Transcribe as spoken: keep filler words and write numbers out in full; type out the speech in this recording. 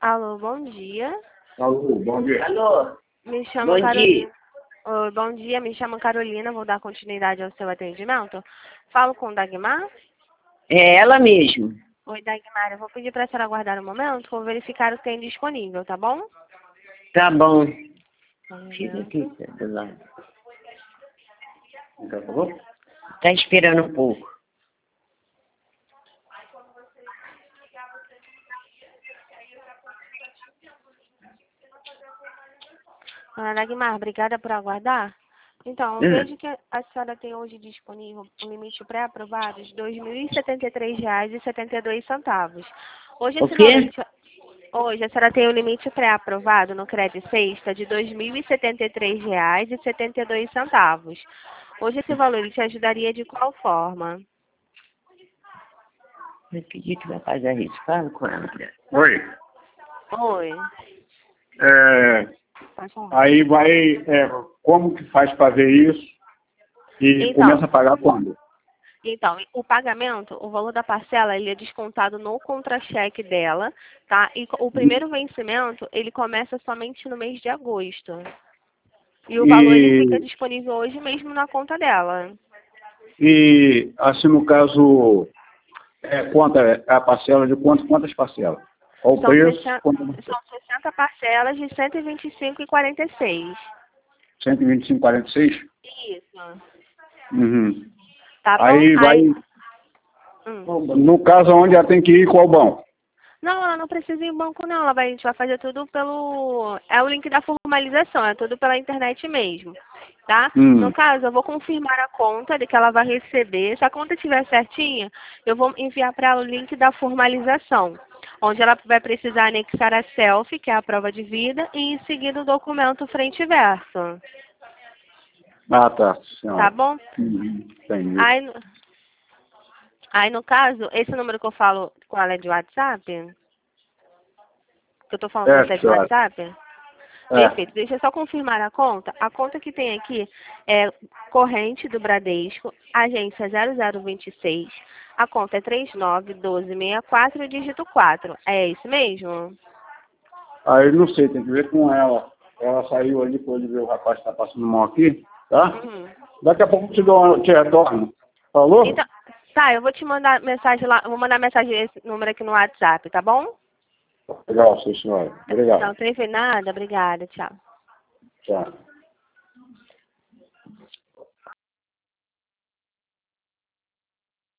Alô, bom dia. Alô, bom dia. Alô, Me chamo bom Carolina. dia. Oi, bom dia, me chamo Carolina, vou dar continuidade ao seu atendimento. Falo com Dagmar. É ela mesmo. Oi, Dagmar, eu vou pedir para a senhora aguardar um momento, vou verificar o que tem disponível, tá bom? Tá bom. Um Fica momento. aqui, tá do lado. Por favor? Tá esperando um pouco. Dona Dagmar, obrigada por aguardar. Então, eu Hum. vejo que a senhora tem hoje disponível um limite pré-aprovado de dois mil e setenta e três reais e setenta e dois centavos. Hoje O esse quê? valor de- Hoje a senhora tem o limite pré-aprovado no Crédito Sexta de dois mil e setenta e três reais e setenta e dois centavos. Hoje esse valor ele te ajudaria de qual forma? Eu acredito que vai fazer isso. Fala com ela. Oi. Oi. É, Pode falar. aí vai, é, como que faz para ver isso? E Então, começa a pagar quando? Então, o pagamento, o valor da parcela, ele é descontado no contra-cheque dela, tá? E o primeiro vencimento, ele começa somente no mês de agosto. E o valor, ele fica E, disponível hoje mesmo na conta dela. e assim, no caso, é, quanta a parcela de quanto, quantas parcelas? Qual o São preço? sessenta, Quanto, são sessenta parcelas de cento e vinte e cinco reais e quarenta e seis centavos. cento e vinte e cinco, quarenta e seis? Isso. Uhum. Tá bom? Aí vai, Aí, hum. no caso, onde ela tem que ir, qual banco? Não, ela não precisa ir em banco, não. Ela vai, a gente vai fazer tudo pelo... É o link da formalização, é tudo pela internet mesmo, tá? Hum. No caso, eu vou confirmar a conta de que ela vai receber. Se a conta estiver certinha, eu vou enviar para ela o link da formalização, onde ela vai precisar anexar a selfie, que é a prova de vida, e em seguida o documento frente e verso. Ah, tá, Tá senhora. bom? Uhum. Entendi. Aí, no- aí, no caso, esse número que eu falo com ela é de WhatsApp? Que eu tô falando com É, você é de senhora. WhatsApp? É. Perfeito. Deixa eu só confirmar a conta. A conta que tem aqui é corrente do Bradesco, agência zero zero dois seis. A conta é três nove um dois seis quatro, dígito quatro. É isso mesmo? Aí não sei, tem que ver com ela. Ela saiu ali depois de ver o rapaz que tá passando mão aqui, tá? Uhum. Daqui a pouco eu te, dou, te retorno. Falou? Então, tá, eu vou te mandar mensagem lá, eu vou mandar mensagem esse número aqui no WhatsApp, tá bom? Legal, sim, senhora. Obrigado. Não, não tem nada, obrigada, tchau. Tchau.